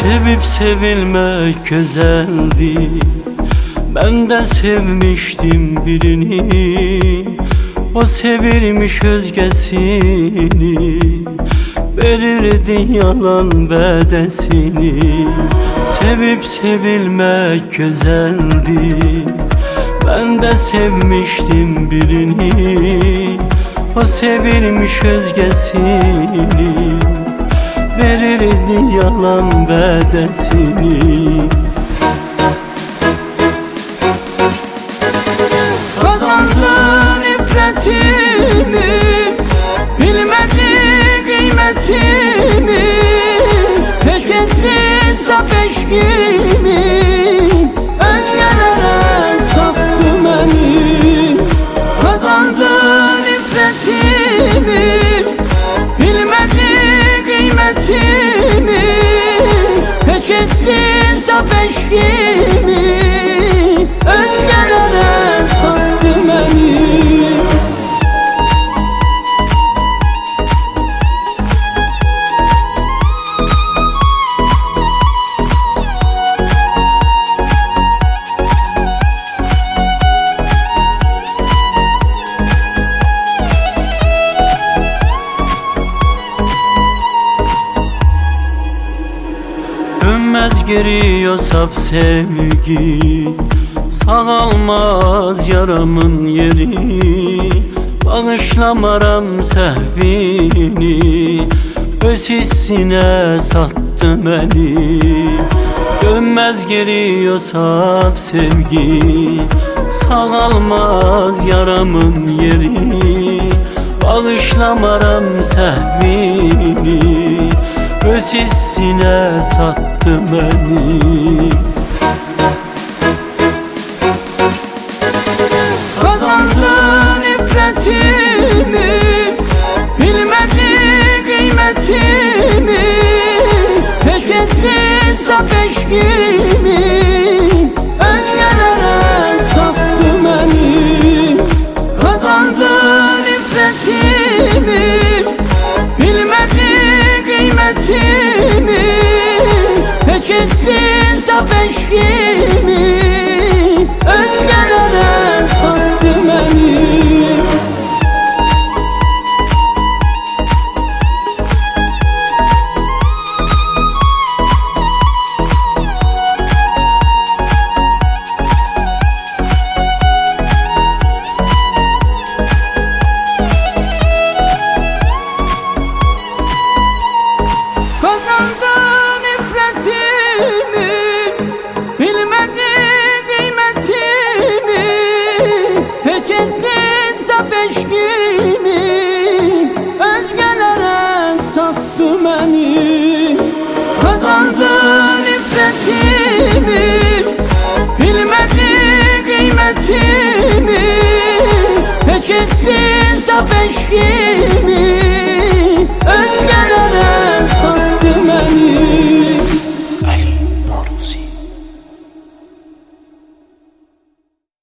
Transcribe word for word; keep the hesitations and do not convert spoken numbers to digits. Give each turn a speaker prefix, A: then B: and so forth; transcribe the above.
A: Sevip sevilmek güzeldi. Ben de sevmiştim birini, o sevirmiş özgesini, verirdi yalan bedesini. Sevip sevilmek güzeldi. Ben de sevmiştim birini, o sevirmiş özgesini, verirdi yalan bedesini.
B: Kazandın nefretimi, bilmedi kıymetimi, hiç etti saf eşkimi, özgelere sattı beni. Kazandın nefretimi, bilmedi kıymetimi, hiç etti saf eşkimi, özgelere sattı beni.
A: Dönmez geri o saf sevgi, sağalmaz yaramın yeri. Bağışlamaram sehvini, öz hissine sattı beni. Dönmez geri o saf sevgi, sağalmaz yaramın yeri. Bağışlamaram sehvini, öz hissine sattı beni.
B: Kazandın nefretimi, bilmedi kıymetimi, hiç etti saf eşkimi, özgelere sattı beni. Kazandın nefretimi, bilmedi kıymetimi, hiç etti saf eşkimi, özgelere sattı beni. Kazandın nefretimi, bilmedi kıymetimi, hiç ettin saf eşkimi, özgelere sattı beni. Kazandın nefretimi, bilmedi kıymetimi, hiç ettin saf eşkimi,